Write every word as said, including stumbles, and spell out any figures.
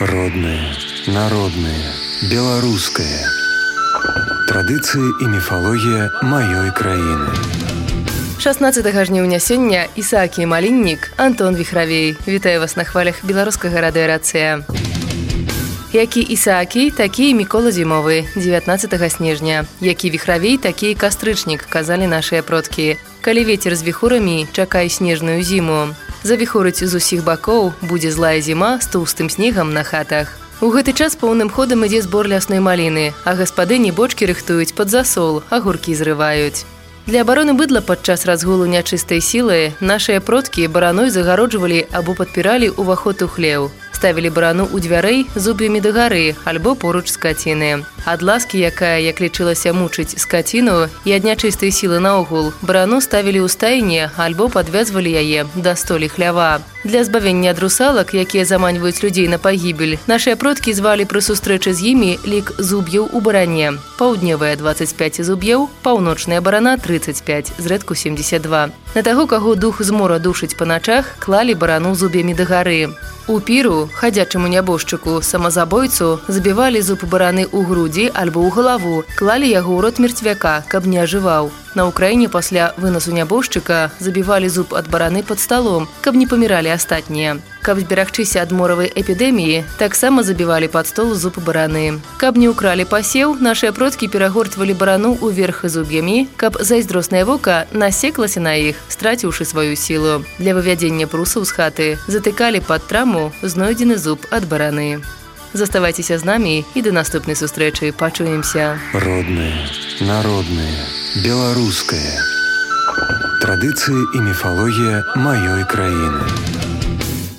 Родное, народное, беларускае. Традыцыі і міфалогія маёй краіны. шаснаццатага жніўня сёння Ісаакі Маліннік, Антон Віхравей. Вітаю вас на хвалях беларускага радыёрацыя. Які Ісаакі, такі і Мікола Зімовы, дзевятнаццатага снежня. Які Віхравей, такі і кастрычнік, казалі нашыя продкі. Калі вецер з віхурамі, чакай снежную зіму. Завіхурыць з усіх бакоў, будзе злая зіма з тоўстым снегам на хатах. У гэты час поўным ходам ідзе збор лясной маліны, а гаспадыні бочкі рыхтуюць пад засол, агуркі зрываюць. Для абароны быдла падчас разгулу нячыстай сілы нашыя продкі бараной загароджвалі або падпіралі ўваход у хлеў. Ставілі барану ў дзвярэй зуб'ямі дагары альбо поруч скаціны. Ад ласкі, якая, як лічылася, мучыць скаціну, і ад нячыстай сілы наогул, барану ставілі ў стайне альбо падвязвалі яе да столі хлява. Для збавення ад русалак, якія заманьваюць людзей на пагібель, нашыя продкі звалі пры сустрэчы з імі лік зуб'яў у баране. Паўднёвая дваццаць пяць зуб'яў, паўночная барана трыццаць пяць, зрэдку семдзесят два. На таго, каго дух змора душыць па начах, клалі барану зуб'ямі дагары. У піру, хадзячаму нябожчыку, самазабойцу, забівалі зуб бараны ў грудзі альбо ў галаву, клалі яго ў рот мерцвяка, каб не ажываў. На Ўкраіне пасля вынасу нябожчыка забівалі зуб ад бараны пад сталом, каб не паміралі астатнія. Каб зберагчыся ад моравай эпідэміі, таксама забівалі пад стол зуб бараны. Каб не ўкралі пасеў, нашыя продкі перагортвалі барану ўверх зуб'ямі, каб зайздроснае вока насеклася на іх, страціўшы сваю сілу. Для вывядзення прусаў з хаты затыкалі пад траму знойдзены зуб ад бараны. Заставайцеся з намі і да наступнай сустрэчы. Пачуемся. Родное, народное, беларускае. Традыцыі і міфалогія маёй краіны.